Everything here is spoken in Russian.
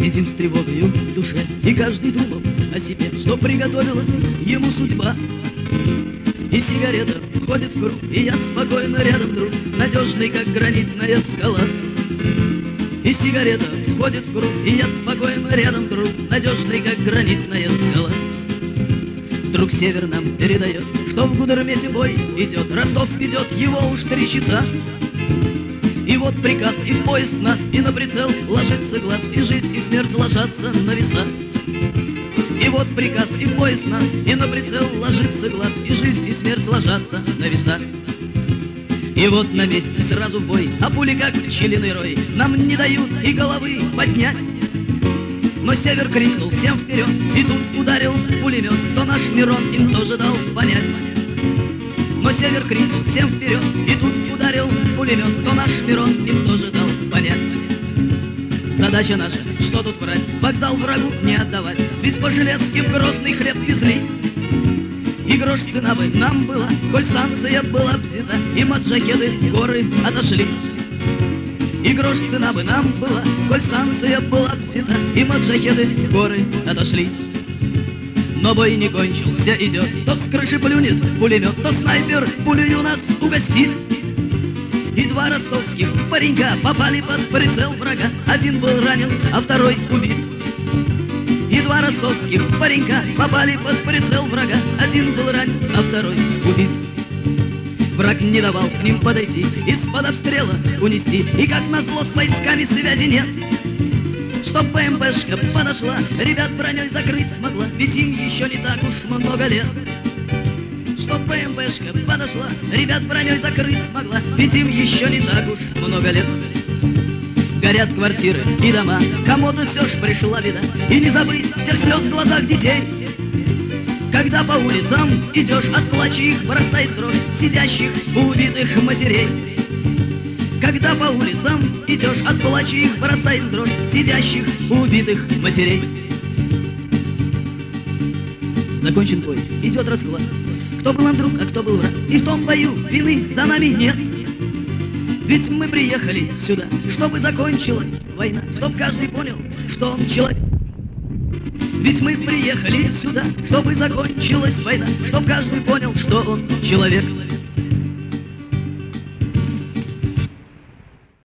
Сидим с тревогою в душе, и каждый думал о себе, что приготовила ему судьба. И сигарета входит в круг, и я спокойно рядом, друг, надежный, как гранитная скала. И сигарета входит в круг, и я спокойно рядом, друг, надежный, как гранитная скала. Вдруг север нам передает, что в Гудермесе бой идет, Ростов ведет его уж 3 часа. И вот приказ, и в поезд нас, и на прицел ложится глаз, и жизнь, и смерть ложатся на веса. И вот приказ, и в поезд нас, и на прицел ложится глаз, и жизнь, и смерть ложатся на веса. И вот на месте сразу бой, а пули как пчелиный рой нам не дают и головы поднять. Но север крикнул всем вперед, и тут ударил пулемет, то наш Мирон им тоже дал понять. Но север крикнул всем вперед, и тут ударил пулемет, то наш Мирон им тоже дал понять. Задача наша, что тут врать, вокзал врагу не отдавать, ведь по железке в Грозный хлеб везли. И грош цена бы нам была, коль станция была взята, и маджахеды горы отошли. И грош цена бы нам была, коль станция была взята, и маджахеды горы отошли. Но бой не кончился, идет, то с крыши плюнет пулемет, то снайпер пулею нас угостит. И 2 ростовских паренька попали под прицел врага, один был ранен, а второй убит. И 2 ростовских паренька попали под прицел врага, один был ранен, а второй убит. Враг не давал к ним подойти, из-под обстрела унести, и как назло с войсками связи нет. Чтоб БМПшка подошла, ребят броней закрыть смогла, ведь им еще не так уж много лет. Чтоб БМПшка подошла, ребят броней закрыть смогла, ведь им еще не так уж много лет. Горят квартиры и дома, кому-то все ж пришла беда, и не забыть тех слез в глазах детей. Когда по улицам идешь, от плача их бросает дрожь сидящих убитых матерей. Когда по улицам идешь, от плача их бросает дрожь сидящих убитых матерей. Закончен бой, идет расклад, кто был нам друг, а кто был враг, и в том бою вины за нами нет. Ведь мы приехали сюда, чтобы закончилась война, чтоб каждый понял, что он человек. Ведь мы приехали сюда, чтобы закончилась война, чтоб каждый понял, что он человек.